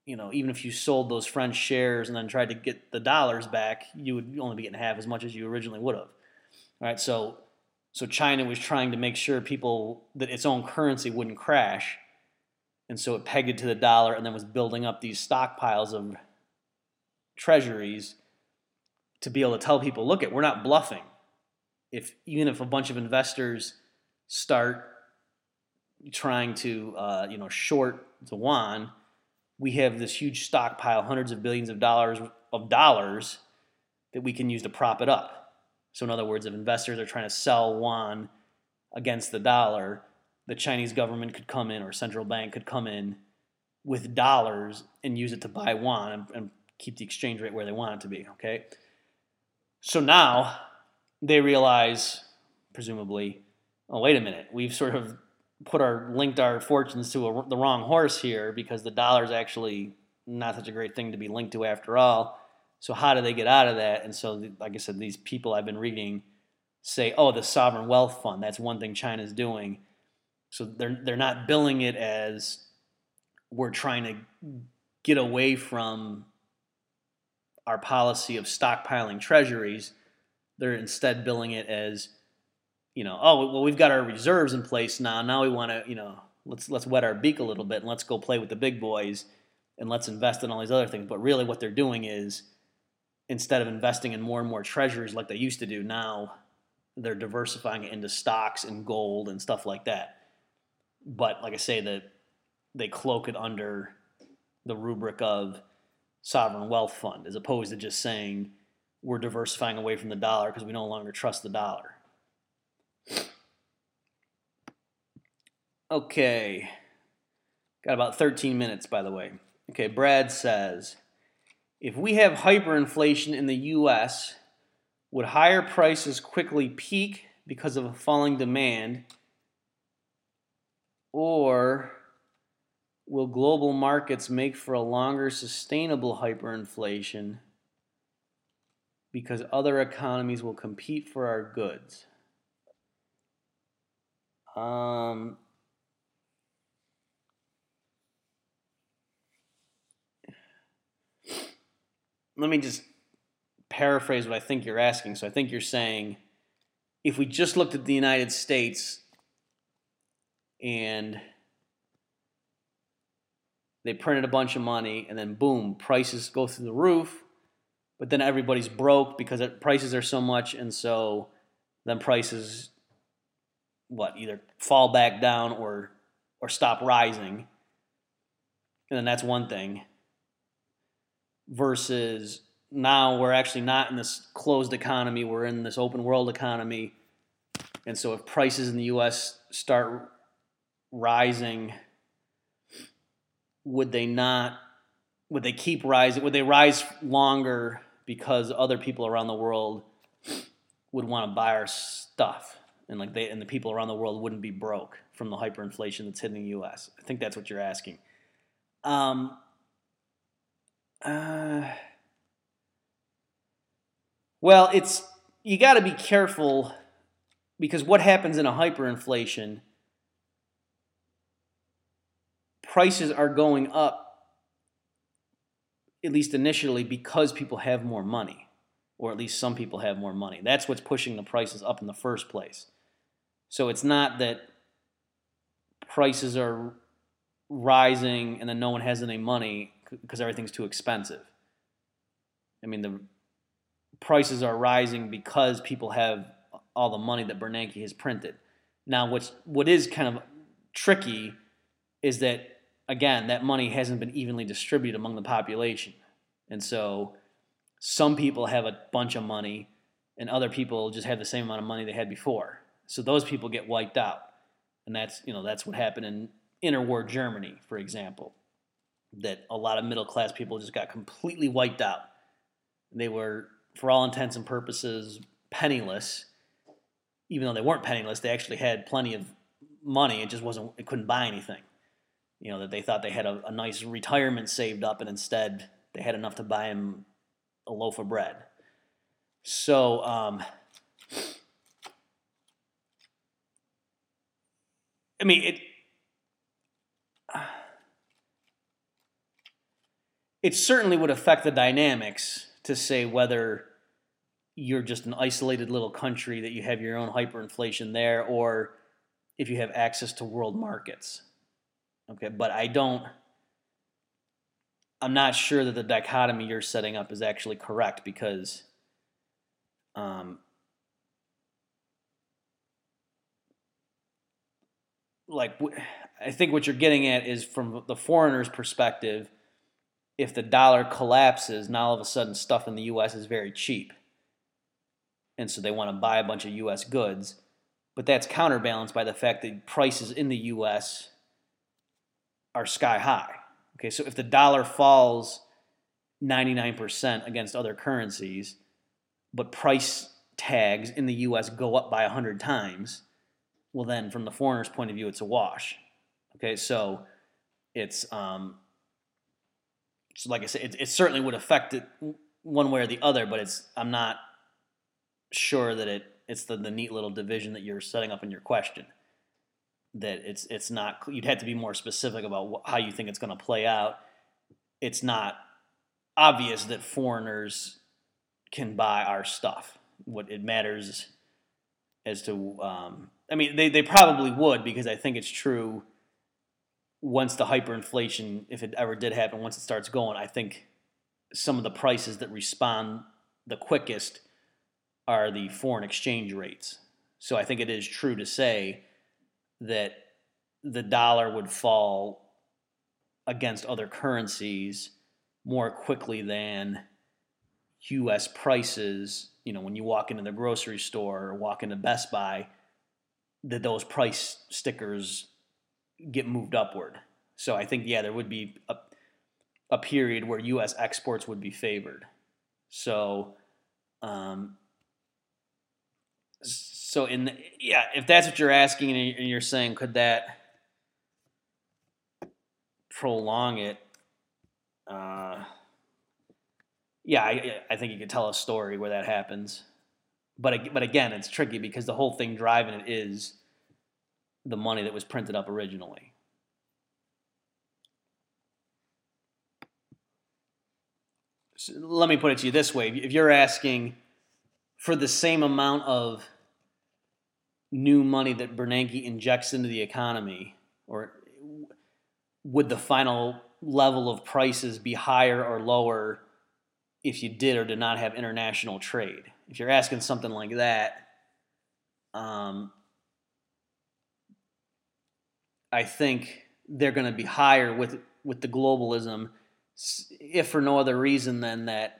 even if you sold those French shares and then tried to get the dollars back, you would only be getting half as much as you originally would have. All right, so China was trying to make sure that its own currency wouldn't crash, and so it pegged it to the dollar and then was building up these stockpiles of treasuries to be able to tell people, look, we're not bluffing. Even if a bunch of investors start trying to short the yuan, we have this huge stockpile, hundreds of billions of dollars that we can use to prop it up. So in other words, if investors are trying to sell yuan against the dollar, the Chinese government could come in, or central bank could come in with dollars and use it to buy yuan and keep the exchange rate where they want it to be, okay? So now they realize, presumably, oh, wait a minute, we've sort of linked our fortunes to the wrong horse here, because the dollar is actually not such a great thing to be linked to after all. So how do they get out of that? And so, like I said, these people I've been reading say, oh, the sovereign wealth fund, that's one thing China's doing. So they're not billing it as we're trying to get away from our policy of stockpiling treasuries. They're instead billing it as, oh, well, we've got our reserves in place now. Now we want to, let's wet our beak a little bit and let's go play with the big boys and let's invest in all these other things. But really what they're doing is, instead of investing in more and more treasuries like they used to do, now they're diversifying it into stocks and gold and stuff like that. But like I say, that they cloak it under the rubric of sovereign wealth fund, as opposed to just saying we're diversifying away from the dollar because we no longer trust the dollar. Okay. Got about 13 minutes, by the way. Okay, Brad says, if we have hyperinflation in the U.S., would higher prices quickly peak because of a falling demand, or will global markets make for a longer sustainable hyperinflation because other economies will compete for our goods? Let me just paraphrase what I think you're asking. So I think you're saying, if we just looked at the United States and they printed a bunch of money and then boom, prices go through the roof, but then everybody's broke because prices are so much, and so then prices either fall back down or stop rising. And then that's one thing. Versus now we're actually not in this closed economy, we're in this open world economy. And so if prices in the US start rising, would they keep rising? Would they rise longer because other people around the world would want to buy our stuff? And the people around the world wouldn't be broke from the hyperinflation that's hitting the US. I think that's what you're asking. Well, you got to be careful, because what happens in a hyperinflation, prices are going up, at least initially, because people have more money, or at least some people have more money. That's what's pushing the prices up in the first place. So it's not that prices are rising and then no one has any money because everything's too expensive. I mean, the prices are rising because people have all the money that Bernanke has printed. Now, what is kind of tricky is that, again, that money hasn't been evenly distributed among the population. And so some people have a bunch of money and other people just have the same amount of money they had before. So those people get wiped out. And that's what happened in interwar Germany, for example, that a lot of middle-class people just got completely wiped out. They were, for all intents and purposes, penniless. Even though they weren't penniless, they actually had plenty of money. It couldn't buy anything. That they thought they had a nice retirement saved up, and instead they had enough to buy them a loaf of bread. So, it certainly would affect the dynamics to say whether you're just an isolated little country that you have your own hyperinflation there, or if you have access to world markets. Okay, but I'm not sure that the dichotomy you're setting up is actually correct, because I think what you're getting at is, from the foreigner's perspective, if the dollar collapses, now all of a sudden stuff in the U.S. is very cheap. And so they want to buy a bunch of U.S. goods. But that's counterbalanced by the fact that prices in the U.S. are sky high. Okay, so if the dollar falls 99% against other currencies, but price tags in the U.S. go up by 100 times, well then, from the foreigner's point of view, it's a wash. Okay, so it's so like I said, it certainly would affect it one way or the other, but I'm not sure that it's the neat little division that you're setting up in your question. That it's not. You'd have to be more specific about how you think it's going to play out. It's not obvious that foreigners can buy our stuff. What it matters as to, I mean, they probably would, because I think it's true. Once the hyperinflation, if it ever did happen, once it starts going, I think some of the prices that respond the quickest are the foreign exchange rates. So I think it is true to say that the dollar would fall against other currencies more quickly than U.S. prices. You know, when you walk into the grocery store or walk into Best Buy, that those price stickers get moved upward. So I think, yeah, there would be a period where U.S. exports would be favored. So, if that's what you're asking, and you're saying, could that prolong it? Yeah, I think you could tell a story where that happens. But again, it's tricky, because the whole thing driving it is the money that was printed up originally. So let me put it to you this way. If you're asking for the same amount of new money that Bernanke injects into the economy, or would the final level of prices be higher or lower if you did or did not have international trade? If you're asking something like that, I think they're going to be higher with the globalism, if for no other reason than that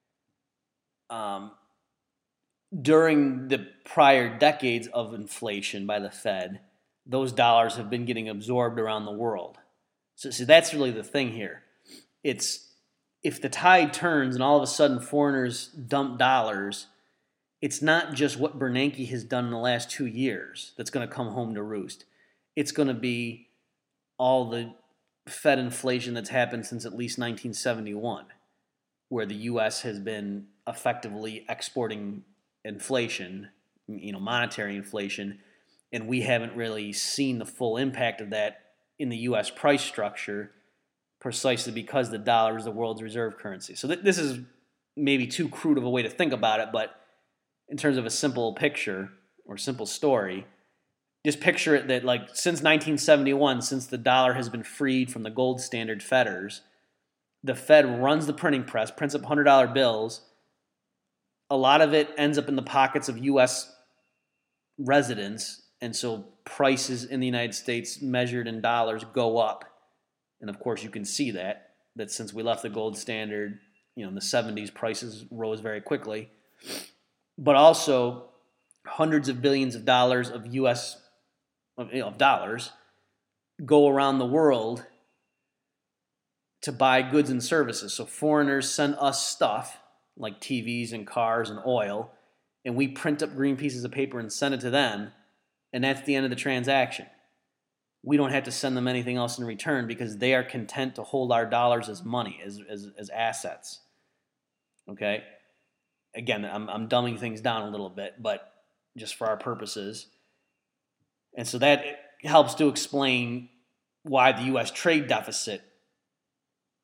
during the prior decades of inflation by the Fed, those dollars have been getting absorbed around the world. So that's really the thing here. It's, if the tide turns and all of a sudden foreigners dump dollars, it's not just what Bernanke has done in the last 2 years that's going to come home to roost. It's going to be all the Fed inflation that's happened since at least 1971, where the U.S. has been effectively exporting inflation, monetary inflation, and we haven't really seen the full impact of that in the U.S. price structure, precisely because the dollar is the world's reserve currency. So this is maybe too crude of a way to think about it, but in terms of a simple picture or simple story, just picture it that, like, since 1971, since the dollar has been freed from the gold standard fetters, the Fed runs the printing press, prints up $100 bills. A lot of it ends up in the pockets of U.S. residents, and so prices in the United States measured in dollars go up. And of course, you can see that since we left the gold standard, in the 70s, prices rose very quickly. But also, hundreds of billions of dollars of U.S. of dollars go around the world to buy goods and services. So foreigners send us stuff like TVs and cars and oil, and we print up green pieces of paper and send it to them, and that's the end of the transaction. We don't have to send them anything else in return, because they are content to hold our dollars as money, as assets. Okay? Again, I'm dumbing things down a little bit, but just for our purposes. And so that helps to explain why the U.S. trade deficit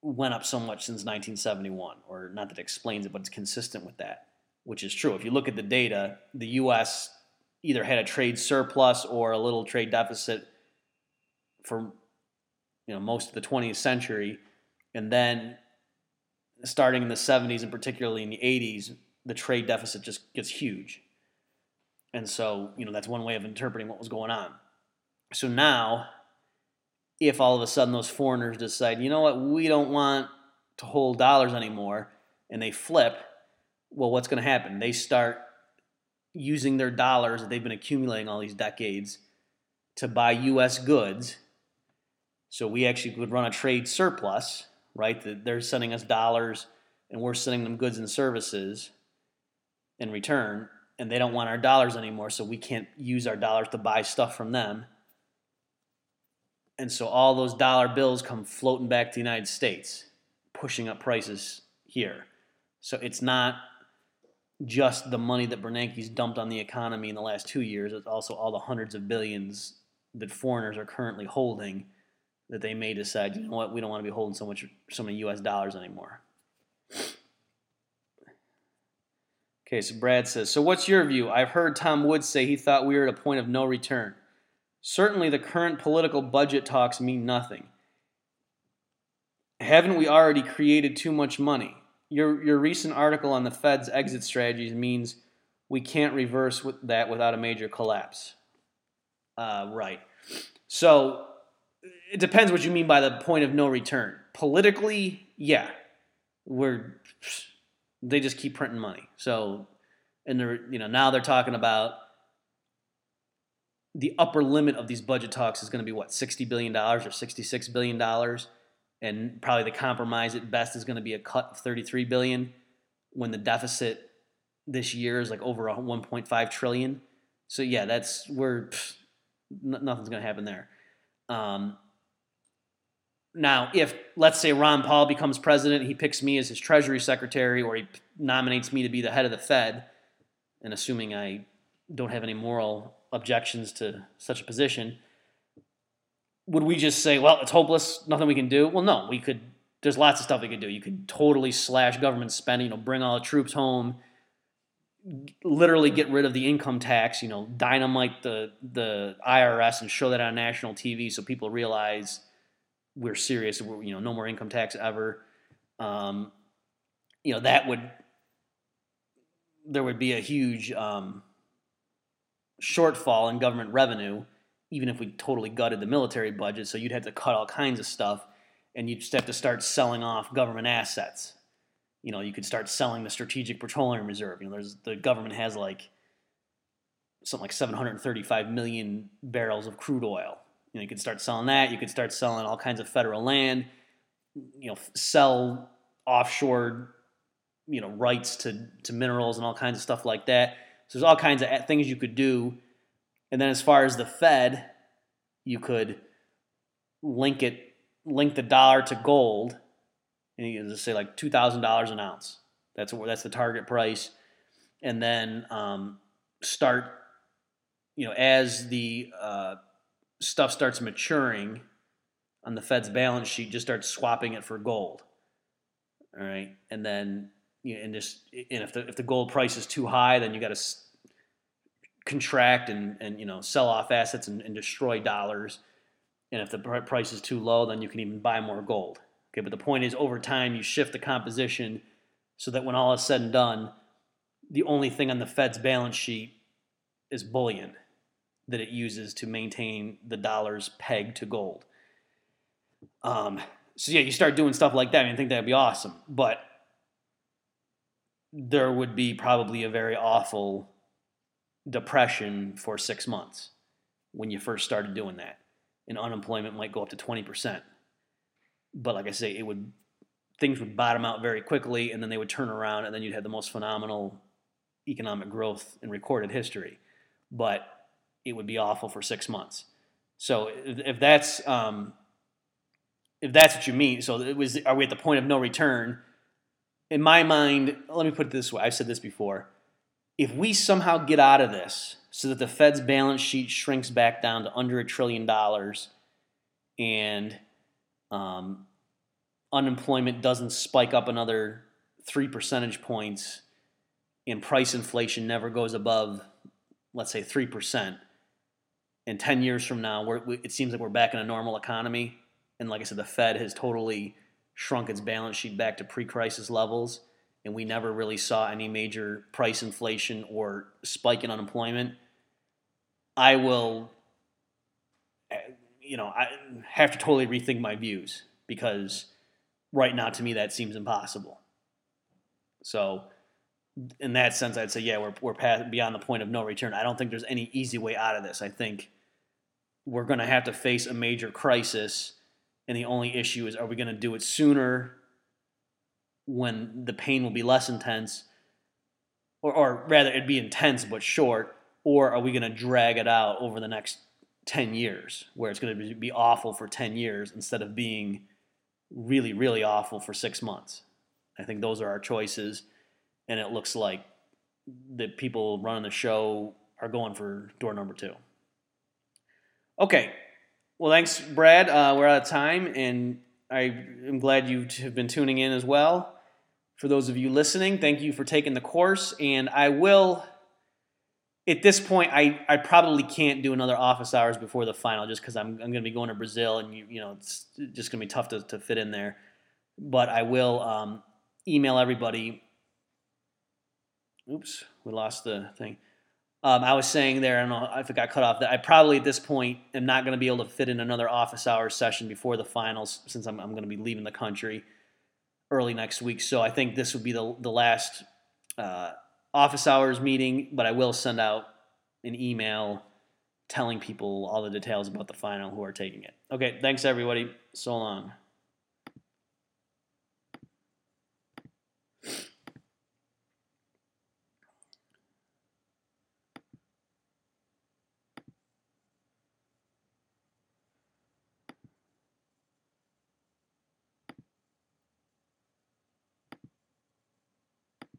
went up so much since 1971, or not that it explains it, but it's consistent with that, which is true. If you look at the data, the U.S. either had a trade surplus or a little trade deficit for most of the 20th century, and then starting in the 70s and particularly in the 80s, the trade deficit just gets huge. And so, that's one way of interpreting what was going on. So now, if all of a sudden those foreigners decide, you know what, we don't want to hold dollars anymore, and they flip, well, what's going to happen? They start using their dollars that they've been accumulating all these decades to buy U.S. goods. So we actually would run a trade surplus, right? They're sending us dollars, and we're sending them goods and services in return, and they don't want our dollars anymore, so we can't use our dollars to buy stuff from them. And so all those dollar bills come floating back to the United States, pushing up prices here. So it's not just the money that Bernanke's dumped on the economy in the last 2 years. It's also all the hundreds of billions that foreigners are currently holding that they may decide, you know what, we don't want to be holding so many U.S. dollars anymore. Okay, so Brad says, so what's your view? I've heard Tom Woods say he thought we were at a point of no return. Certainly the current political budget talks mean nothing. Haven't we already created too much money? Your recent article on the Fed's exit strategies means we can't reverse that without a major collapse. Right. So it depends what you mean by the point of no return. Politically, yeah. They just keep printing money. So, and now they're talking about the upper limit of these budget talks is going to be, what, $60 billion or $66 billion? And probably the compromise at best is going to be a cut of $33 billion when the deficit this year is like over $1.5 trillion. So, yeah, nothing's going to happen there. Now, if, let's say, Ron Paul becomes president, he picks me as his Treasury Secretary, or he nominates me to be the head of the Fed, and assuming I don't have any moral objections to such a position, would we just say, well, it's hopeless, nothing we can do? Well, no, we could. There's lots of stuff we could do. You could totally slash government spending, bring all the troops home, literally get rid of the income tax, dynamite the IRS and show that on national TV so people realize we're serious, no more income tax ever. There would be a huge shortfall in government revenue, even if we totally gutted the military budget. So you'd have to cut all kinds of stuff, and you'd just have to start selling off government assets. You could start selling the Strategic Petroleum Reserve. The government has something like 735 million barrels of crude oil. You could start selling that. You could start selling all kinds of federal land. Sell offshore, rights to minerals and all kinds of stuff like that. So there's all kinds of things you could do. And then as far as the Fed, you could link the dollar to gold, and you can just say like $2,000 an ounce. That's the target price. And then start, as the stuff starts maturing on the Fed's balance sheet, just start swapping it for gold. All right, and then if the gold price is too high, then you got to contract and sell off assets and destroy dollars. And if the price is too low, then you can even buy more gold. Okay, but the point is, over time, you shift the composition so that when all is said and done, the only thing on the Fed's balance sheet is bullion that it uses to maintain the dollar's peg to gold. So yeah, you start doing stuff like that. I think that'd be awesome, but there would be probably a very awful depression for 6 months when you first started doing that, and unemployment might go up to 20%. But like I say, things would bottom out very quickly, and then they would turn around, and then you'd have the most phenomenal economic growth in recorded history. But it would be awful for 6 months. So if that's what you mean, so are we at the point of no return? In my mind, let me put it this way. I've said this before. If we somehow get out of this so that the Fed's balance sheet shrinks back down to under $1 trillion, and unemployment doesn't spike up another 3 percentage points and price inflation never goes above, let's say, 3%, and 10 years from now, it seems like we're back in a normal economy. And like I said, the Fed has totally shrunk its balance sheet back to pre-crisis levels, and we never really saw any major price inflation or spike in unemployment. I will, I have to totally rethink my views, because right now, to me, that seems impossible. So in that sense, I'd say, yeah, we're past, beyond the point of no return. I don't think there's any easy way out of this. I think we're going to have to face a major crisis, and the only issue is, are we going to do it sooner when the pain will be less intense, or rather it'd be intense but short, or are we going to drag it out over the next 10 years where it's going to be awful for 10 years instead of being really, really awful for 6 months? I think those are our choices, and it looks like the people running the show are going for door number 2. Okay. Well, thanks, Brad. We're out of time, and I am glad you have been tuning in as well. For those of you listening, thank you for taking the course, and I will, at this point, I probably can't do another office hours before the final, just because I'm going to be going to Brazil, and it's just going to be tough to fit in there. But I will email everybody. Oops, we lost the thing. I was saying there, I don't know if it got cut off, that I probably at this point am not going to be able to fit in another office hours session before the finals, since I'm going to be leaving the country early next week. So I think this would be the last office hours meeting, but I will send out an email telling people all the details about the final who are taking it. Okay, thanks everybody. So long.